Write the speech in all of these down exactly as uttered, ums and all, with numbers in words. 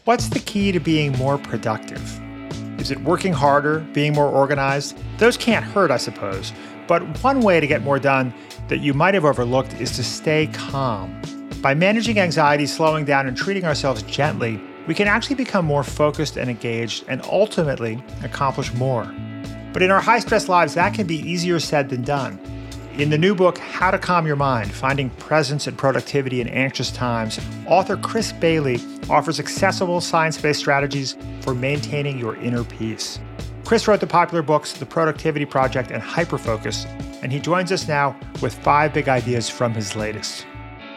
What's the key to being more productive? Is it working harder, being more organized? Those can't hurt, I suppose. But one way to get more done that you might have overlooked is to stay calm. By managing anxiety, slowing down, and treating ourselves gently, we can actually become more focused and engaged and ultimately accomplish more. But in our high-stress lives, that can be easier said than done. In the new book, How to Calm Your Mind, Finding Presence and Productivity in Anxious Times, author Chris Bailey offers accessible science-based strategies for maintaining your inner peace. Chris wrote the popular books, The Productivity Project and Hyperfocus, and he joins us now with five big ideas from his latest.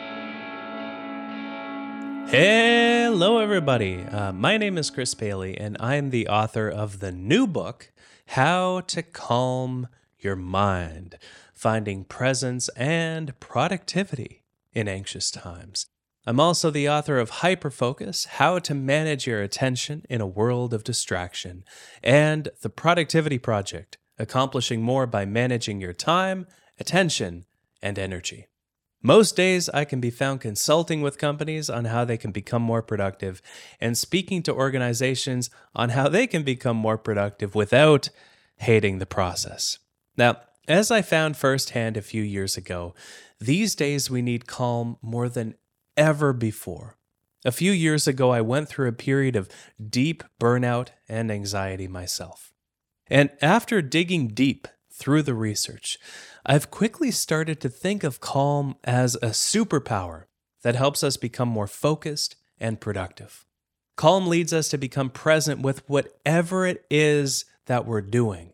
Hello, everybody. Uh, my name is Chris Bailey, and I'm the author of the new book, How to Calm Your Mind, Finding Presence and Productivity in Anxious Times. I'm also the author of Hyperfocus, How to Manage Your Attention in a World of Distraction, and The Productivity Project, Accomplishing More by Managing Your Time, Attention, and Energy. Most days, I can be found consulting with companies on how they can become more productive and speaking to organizations on how they can become more productive without hating the process. Now, as I found firsthand a few years ago, these days we need calm more than ever before. A few years ago, I went through a period of deep burnout and anxiety myself. And after digging deep through the research, I've quickly started to think of calm as a superpower that helps us become more focused and productive. Calm leads us to become present with whatever it is that we're doing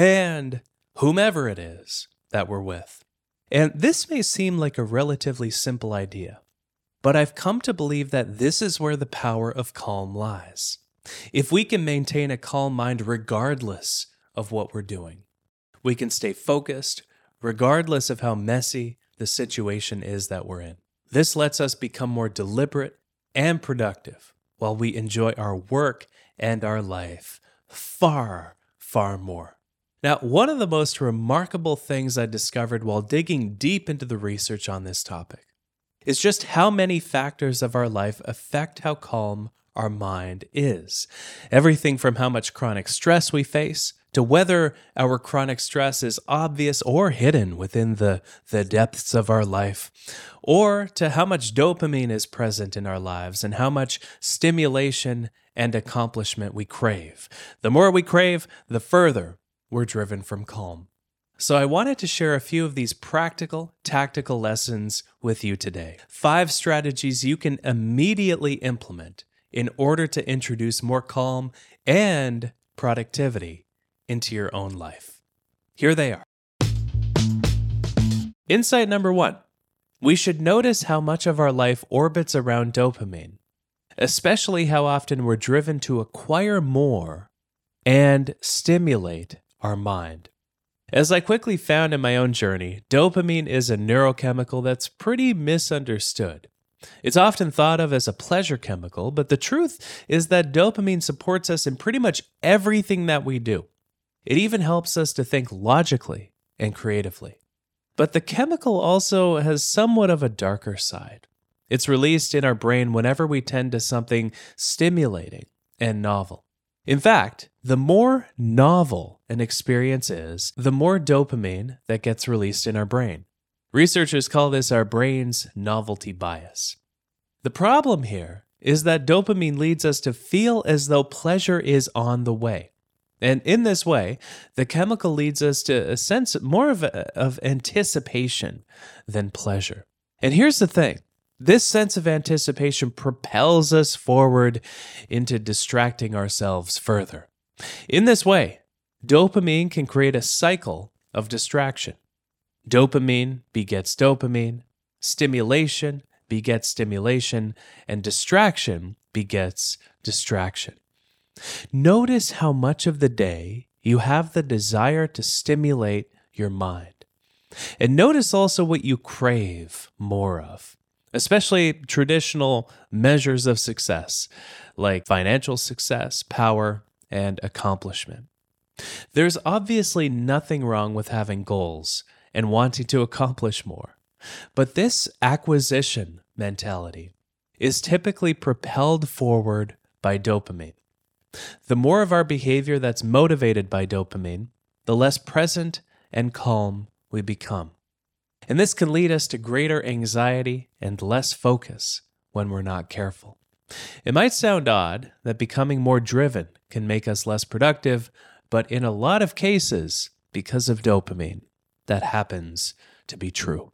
and whomever it is that we're with. And this may seem like a relatively simple idea, but I've come to believe that this is where the power of calm lies. If we can maintain a calm mind regardless of what we're doing, we can stay focused regardless of how messy the situation is that we're in. This lets us become more deliberate and productive while we enjoy our work and our life far, far more. Now, one of the most remarkable things I discovered while digging deep into the research on this topic is just how many factors of our life affect how calm our mind is. Everything from how much chronic stress we face to whether our chronic stress is obvious or hidden within the, the depths of our life, or to how much dopamine is present in our lives and how much stimulation and accomplishment we crave. The more we crave, the further we're driven from calm. So I wanted to share a few of these practical, tactical lessons with you today. Five strategies you can immediately implement in order to introduce more calm and productivity into your own life. Here they are. Insight number one, we should notice how much of our life orbits around dopamine, especially how often we're driven to acquire more and stimulate our mind. As I quickly found in my own journey, dopamine is a neurochemical that's pretty misunderstood. It's often thought of as a pleasure chemical, but the truth is that dopamine supports us in pretty much everything that we do. It even helps us to think logically and creatively. But the chemical also has somewhat of a darker side. It's released in our brain whenever we tend to something stimulating and novel. In fact, the more novel an experience is, the more dopamine that gets released in our brain. Researchers call this our brain's novelty bias. The problem here is that dopamine leads us to feel as though pleasure is on the way. And in this way, the chemical leads us to a sense more of, a, of anticipation than pleasure. And here's the thing. This sense of anticipation propels us forward into distracting ourselves further. In this way, dopamine can create a cycle of distraction. Dopamine begets dopamine, stimulation begets stimulation, and distraction begets distraction. Notice how much of the day you have the desire to stimulate your mind. And notice also what you crave more of, especially traditional measures of success, like financial success, power, and accomplishment. There's obviously nothing wrong with having goals and wanting to accomplish more, but this acquisition mentality is typically propelled forward by dopamine. The more of our behavior that's motivated by dopamine, the less present and calm we become. And this can lead us to greater anxiety and less focus when we're not careful. It might sound odd that becoming more driven can make us less productive, but in a lot of cases, because of dopamine, that happens to be true.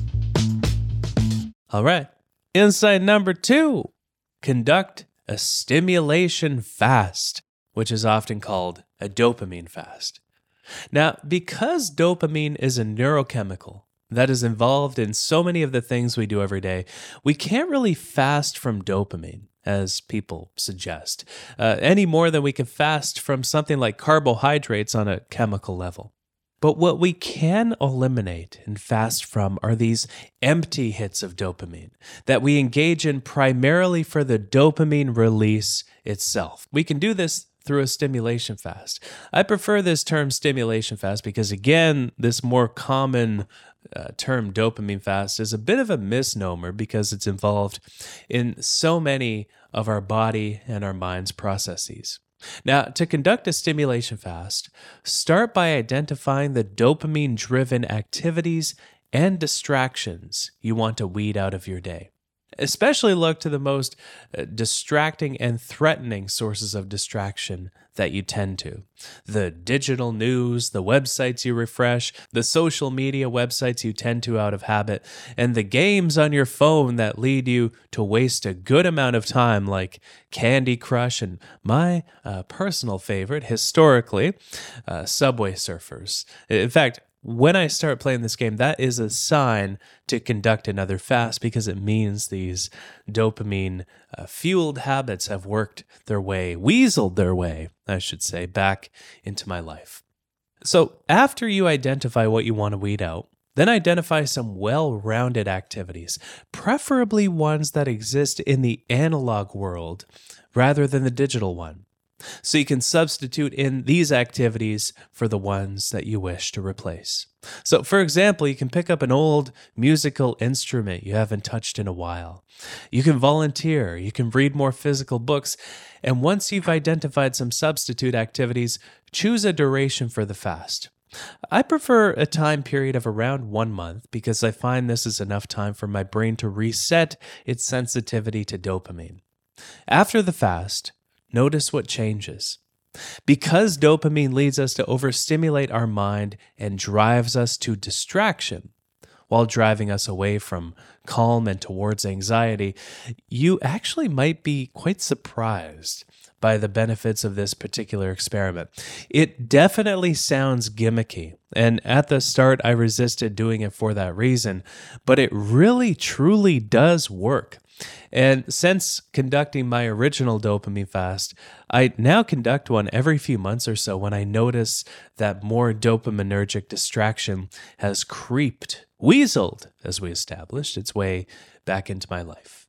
All right, insight number two, conduct a stimulation fast, which is often called a dopamine fast. Now, because dopamine is a neurochemical that is involved in so many of the things we do every day, we can't really fast from dopamine, as people suggest, uh, any more than we can fast from something like carbohydrates on a chemical level. But what we can eliminate and fast from are these empty hits of dopamine that we engage in primarily for the dopamine release itself. We can do this through a stimulation fast. I prefer this term stimulation fast because, again, this more common uh, term dopamine fast is a bit of a misnomer because it's involved in so many of our body and our mind's processes. Now, to conduct a stimulation fast, start by identifying the dopamine-driven activities and distractions you want to weed out of your day. Especially look to the most uh, distracting and threatening sources of distraction that you tend to. The digital news, the websites you refresh, the social media websites you tend to out of habit, and the games on your phone that lead you to waste a good amount of time, like Candy Crush and my uh, personal favorite, historically, uh, Subway Surfers. In fact, when I start playing this game, that is a sign to conduct another fast because it means these dopamine-fueled uh, habits have worked their way, weaseled their way, I should say, back into my life. So after you identify what you want to weed out, then identify some well-rounded activities, preferably ones that exist in the analog world rather than the digital one. So you can substitute in these activities for the ones that you wish to replace. So for example, you can pick up an old musical instrument you haven't touched in a while. You can volunteer, you can read more physical books, and once you've identified some substitute activities, choose a duration for the fast. I prefer a time period of around one month because I find this is enough time for my brain to reset its sensitivity to dopamine. After the fast, notice what changes. Because dopamine leads us to overstimulate our mind and drives us to distraction, while driving us away from calm and towards anxiety, you actually might be quite surprised by the benefits of this particular experiment. It definitely sounds gimmicky, and at the start I resisted doing it for that reason, but it really truly does work. And since conducting my original dopamine fast, I now conduct one every few months or so when I notice that more dopaminergic distraction has creeped, weaseled, as we established, its way back into my life.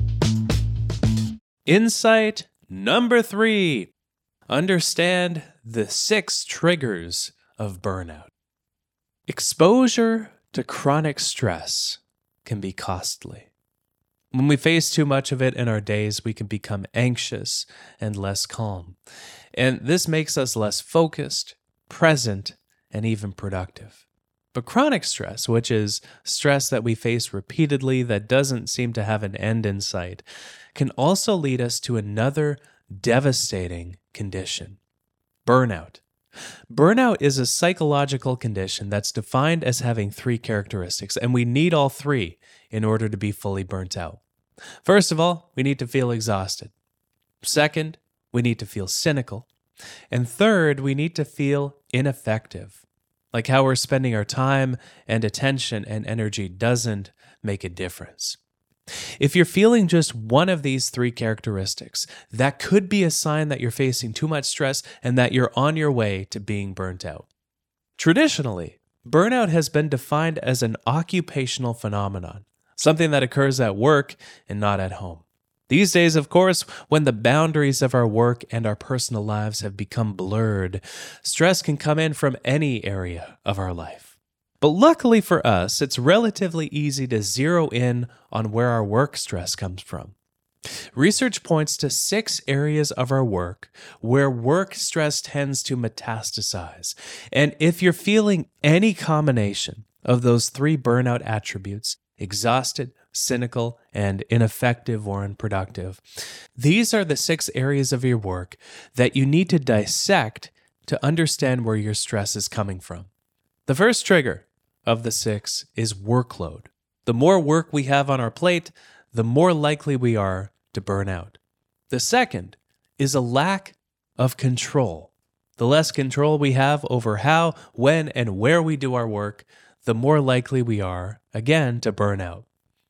Insight number three, understand the six triggers of burnout. Exposure to chronic stress can be costly. When we face too much of it in our days, we can become anxious and less calm. And this makes us less focused, present, and even productive. But chronic stress, which is stress that we face repeatedly that doesn't seem to have an end in sight, can also lead us to another devastating condition: burnout. Burnout is a psychological condition that's defined as having three characteristics, and we need all three in order to be fully burnt out. First of all, we need to feel exhausted. Second, we need to feel cynical. And third, we need to feel ineffective, like how we're spending our time and attention and energy doesn't make a difference. If you're feeling just one of these three characteristics, that could be a sign that you're facing too much stress and that you're on your way to being burnt out. Traditionally, burnout has been defined as an occupational phenomenon, something that occurs at work and not at home. These days, of course, when the boundaries of our work and our personal lives have become blurred, stress can come in from any area of our life. But luckily for us, it's relatively easy to zero in on where our work stress comes from. Research points to six areas of our work where work stress tends to metastasize. And if you're feeling any combination of those three burnout attributes, exhausted, cynical, and ineffective or unproductive, these are the six areas of your work that you need to dissect to understand where your stress is coming from. The first trigger of the six is workload. The more work we have on our plate, the more likely we are to burn out. The second is a lack of control. The less control we have over how, when, and where we do our work, the more likely we are, again, to burn out.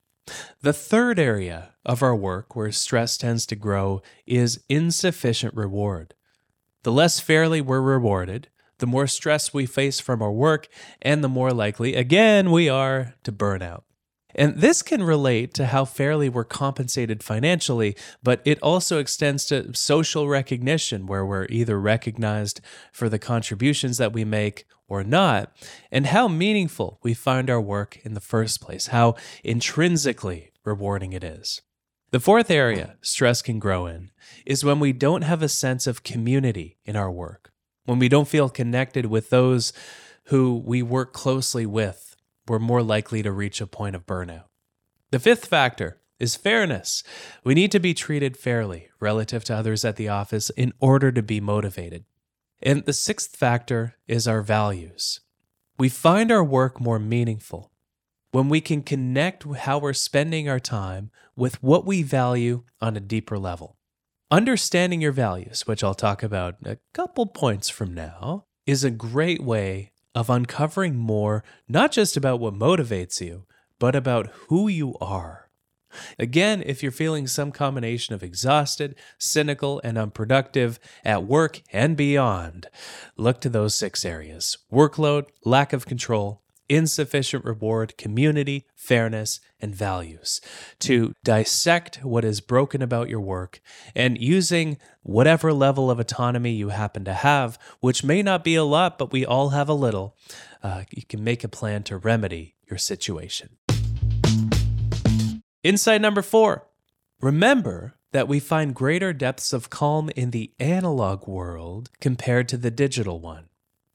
The third area of our work where stress tends to grow is insufficient reward. The less fairly we're rewarded, the more stress we face from our work, and the more likely, again, we are to burn out. And this can relate to how fairly we're compensated financially, but it also extends to social recognition, where we're either recognized for the contributions that we make or not, and how meaningful we find our work in the first place, how intrinsically rewarding it is. The fourth area stress can grow in is when we don't have a sense of community in our work, when we don't feel connected with those who we work closely with. We're more likely to reach a point of burnout. The fifth factor is fairness. We need to be treated fairly relative to others at the office in order to be motivated. And the sixth factor is our values. We find our work more meaningful when we can connect how we're spending our time with what we value on a deeper level. Understanding your values, which I'll talk about a couple points from now, is a great way of uncovering more, not just about what motivates you, but about who you are. Again, if you're feeling some combination of exhausted, cynical, and unproductive at work and beyond, look to those six areas: workload, lack of control, insufficient reward, community, fairness, and values, to dissect what is broken about your work, and using whatever level of autonomy you happen to have, which may not be a lot, but we all have a little, uh, you can make a plan to remedy your situation. Insight number four. Remember that we find greater depths of calm in the analog world compared to the digital one.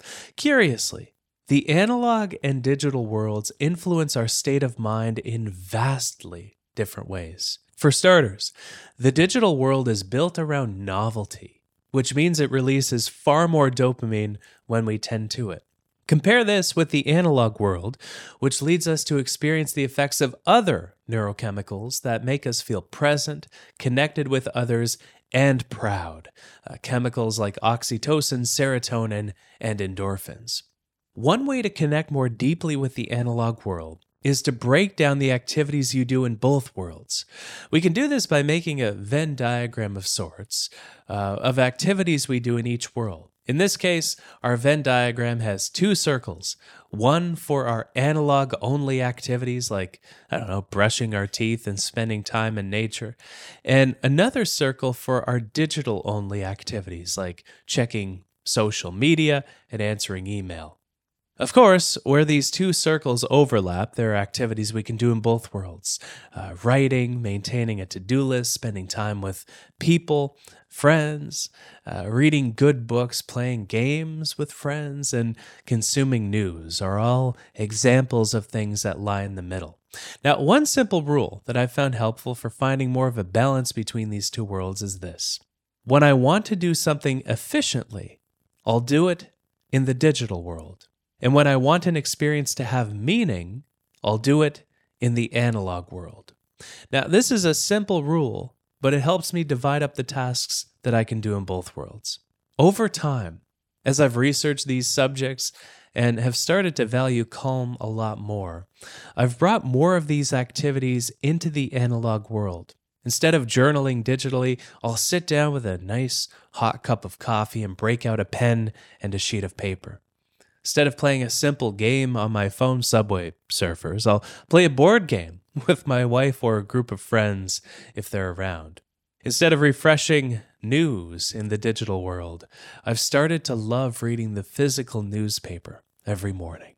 Curiously, the analog and digital worlds influence our state of mind in vastly different ways. For starters, the digital world is built around novelty, which means it releases far more dopamine when we tend to it. Compare this with the analog world, which leads us to experience the effects of other neurochemicals that make us feel present, connected with others, and proud. Uh, chemicals like oxytocin, serotonin, and endorphins. One way to connect more deeply with the analog world is to break down the activities you do in both worlds. We can do this by making a Venn diagram of sorts uh, of activities we do in each world. In this case, our Venn diagram has two circles, one for our analog-only activities like, I don't know, brushing our teeth and spending time in nature, and another circle for our digital-only activities like checking social media and answering email. Of course, where these two circles overlap, there are activities we can do in both worlds. Uh, writing, maintaining a to-do list, spending time with people, friends, uh, reading good books, playing games with friends, and consuming news are all examples of things that lie in the middle. Now, one simple rule that I've found helpful for finding more of a balance between these two worlds is this. When I want to do something efficiently, I'll do it in the digital world. And when I want an experience to have meaning, I'll do it in the analog world. Now, this is a simple rule, but it helps me divide up the tasks that I can do in both worlds. Over time, as I've researched these subjects and have started to value calm a lot more, I've brought more of these activities into the analog world. Instead of journaling digitally, I'll sit down with a nice hot cup of coffee and break out a pen and a sheet of paper. Instead of playing a simple game on my phone, Subway Surfers, I'll play a board game with my wife or a group of friends if they're around. Instead of refreshing news in the digital world, I've started to love reading the physical newspaper every morning.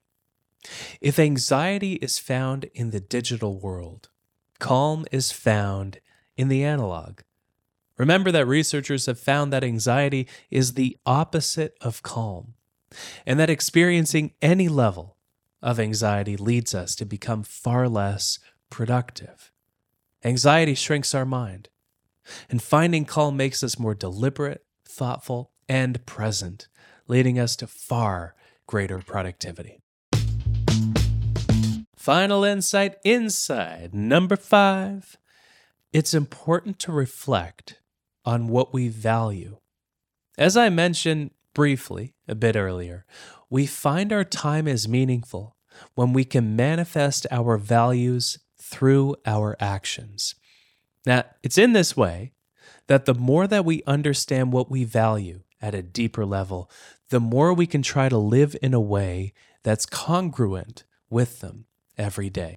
If anxiety is found in the digital world, calm is found in the analog. Remember that researchers have found that anxiety is the opposite of calm, and that experiencing any level of anxiety leads us to become far less productive. Anxiety shrinks our mind, and finding calm makes us more deliberate, thoughtful, and present, leading us to far greater productivity. Final insight inside number five. It's important to reflect on what we value. As I mentioned briefly a bit earlier, we find our time is meaningful when we can manifest our values through our actions. Now, it's in this way that the more that we understand what we value at a deeper level, the more we can try to live in a way that's congruent with them every day.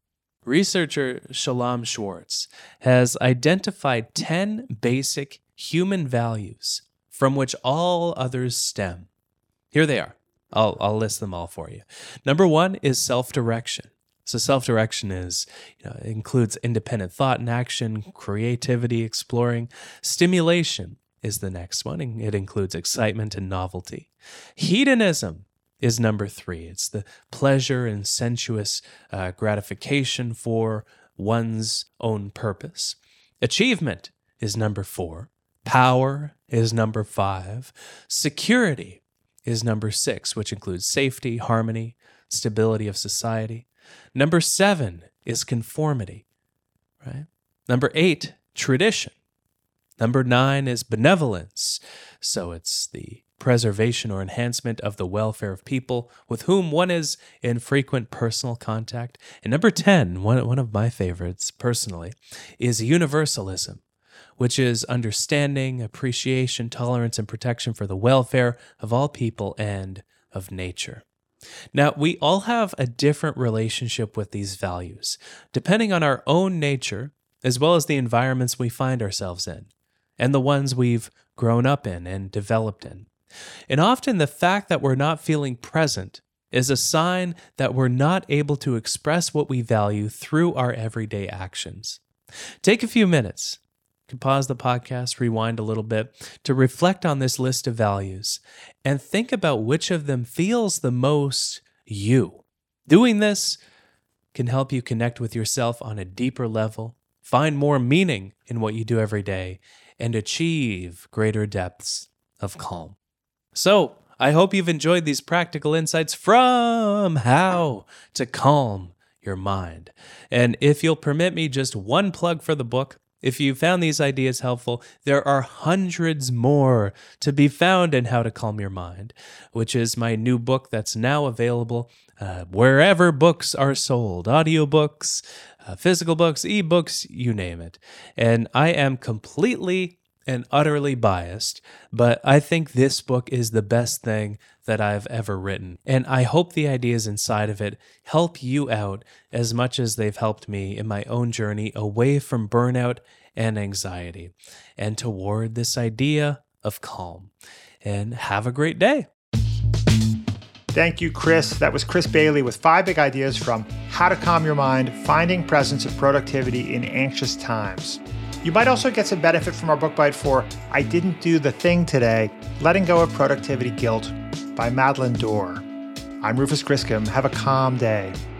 Researcher Shalom Schwartz has identified ten basic human values from which all others stem. Here they are. I'll, I'll list them all for you. Number one is self-direction. So self-direction is, you know, it includes independent thought and action, creativity, exploring. Stimulation is the next one. It includes excitement and novelty. Hedonism is number three. It's the pleasure and sensuous uh, gratification for one's own purpose. Achievement is number four. Power is number five. Security is number six, which includes safety, harmony, stability of society. Number seven is conformity, right? Number eight, tradition. Number nine is benevolence. So it's the preservation or enhancement of the welfare of people with whom one is in frequent personal contact. And number ten, one, one of my favorites personally, is universalism, which is understanding, appreciation, tolerance, and protection for the welfare of all people and of nature. Now, we all have a different relationship with these values, depending on our own nature, as well as the environments we find ourselves in, and the ones we've grown up in and developed in. And often the fact that we're not feeling present is a sign that we're not able to express what we value through our everyday actions. Take a few minutes. You can pause the podcast, rewind a little bit to reflect on this list of values and think about which of them feels the most you. Doing this can help you connect with yourself on a deeper level, find more meaning in what you do every day, and achieve greater depths of calm. So, I hope you've enjoyed these practical insights from how to calm your mind. And if you'll permit me just one plug for the book, if you found these ideas helpful, there are hundreds more to be found in How to Calm Your Mind, which is my new book that's now available uh, wherever books are sold, audiobooks, uh, physical books, ebooks, you name it. And I am completely and utterly biased, but I think this book is the best thing that I've ever written. And I hope the ideas inside of it help you out as much as they've helped me in my own journey away from burnout and anxiety and toward this idea of calm. And have a great day. Thank you, Chris. That was Chris Bailey with five big ideas from How to Calm Your Mind, Finding Presence and Productivity in Anxious Times. You might also get some benefit from our book bite for I Didn't Do the Thing Today, Letting Go of Productivity Guilt by Madeline Dorr. I'm Rufus Griscom. Have a calm day.